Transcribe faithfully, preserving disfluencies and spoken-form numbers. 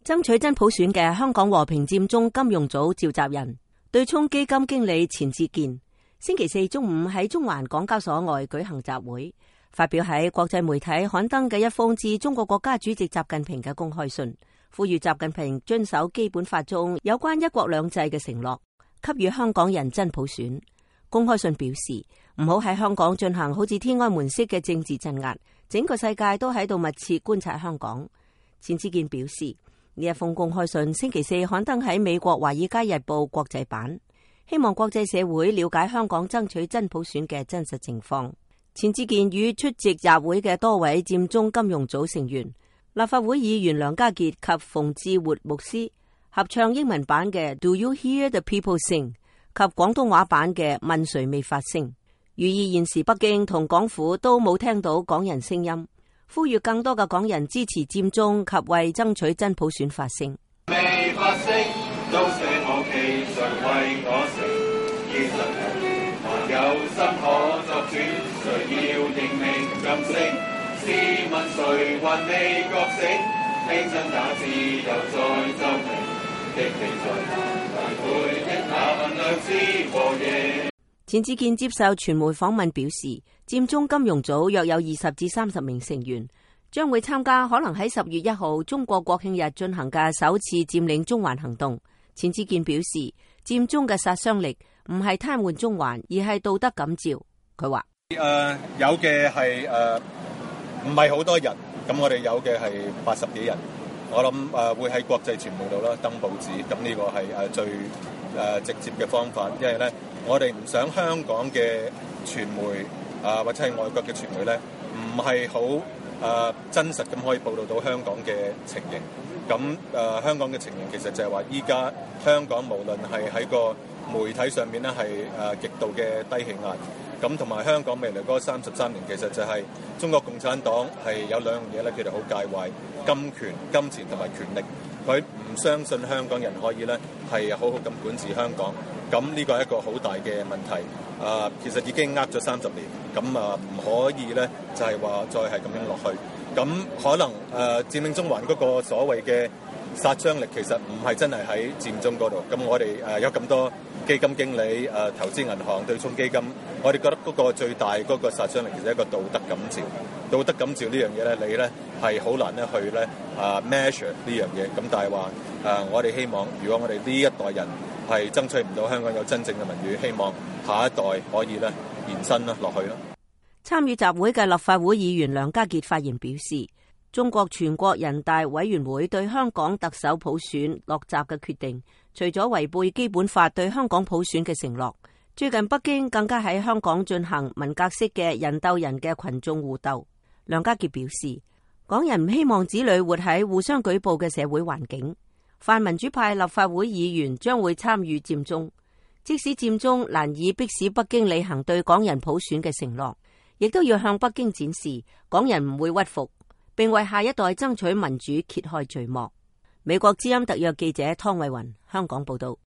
爭取真普選嘅香港和平佔中金融組召集人、對沖基金經理錢志健，星期四中午喺中環港交所外舉行集會，發表喺國際媒體刊登嘅一封致中國國家主席習近平嘅公開信，呼籲習近平遵守基本法中有關一國兩制嘅承諾，給予香港人真普選。公開信表示，唔好喺香港進行好似天安門式嘅政治鎮壓，整個世界都喺度密切觀察香港。錢志健表示，呢一封公開信星期四刊登喺美國華爾街日報國際版，希望國際社會了解香港爭取真普選嘅真實情況。錢志健與出席集會嘅多位佔中金融組成員、立法會議員梁家傑及馮志活牧師合唱英文版嘅 Do You Hear the People Sing 及廣東話版嘅問誰未發聲，寓意現時北京同港府都冇聽到港人聲音，呼籲更多嘅港人支持佔中及為爭取真普選發聲。 未發聲，都捨我企誰為我成？現實人還有心可作主，誰要認命噤聲？試問誰還未覺醒？聽真假自由在奏鳴，激氣在哪？來回憶那份良知和夜。 錢志健接受傳媒訪問表示，佔中金融組約有二十至三十名成員，將會參加可能喺十月一號中國國慶日進行嘅首次佔領中環行動。錢志健表示，佔中嘅殺傷力唔係癱瘓中環，而係道德感召。佢話： 誒、呃、有嘅係誒唔係好多人，咁我哋有嘅係八十幾人。我諗誒、呃、會喺國際傳媒度啦登報紙，咁呢個係誒最誒、呃、直接嘅方法，因為咧我哋唔想香港嘅傳媒啊、呃、或者係外國嘅傳媒咧唔係好誒真實咁可以報導到香港嘅情形。咁誒、呃、香港嘅情形其實就係話依家香港無論係喺個媒體上面咧係誒極度嘅低氣壓。咁同埋香港未來嗰三十三年，其實就係中國共產黨係有兩樣嘢咧，佢哋好介懷金權、金錢同埋權力。佢唔相信香港人可以咧係好好咁管治香港。咁呢個係一個好大嘅問題。啊、呃，其實已經呃咗三十年。咁啊，唔可以咧就係話再係咁樣落去。咁可能誒、呃、佔領中環嗰個所謂嘅殺傷力，其實唔係真係喺佔中嗰度。咁我哋誒有咁多基金經理、誒、呃、投資銀行、對沖基金，我哋覺得嗰個最大嗰個殺傷力其實係一個道德感召。道德感召呢樣嘢咧，你咧係好難咧去咧啊 measure 呢樣嘢。咁但係話誒，我哋希望，如果我哋呢一代人係爭取唔到香港有真正嘅民主，希望下一代可以咧延伸啦落去啦。 參與集會嘅立法會議員梁家傑發言表示，中國全國人大委員會對香港特首普選落閘嘅決定，除咗違背基本法對香港普選嘅承諾，最近北京更加喺香港進行文革式嘅人鬥人嘅群眾互鬥。梁家傑表示，港人唔希望子女活喺互相舉報嘅社會環境。泛民主派立法會議員將會參與佔中，即使佔中難以迫使北京履行對港人普選嘅承諾，亦都要向北京展示港人唔會屈服，並為下一代爭取民主揭開序幕。美國之音特約記者湯慧雲香港報道。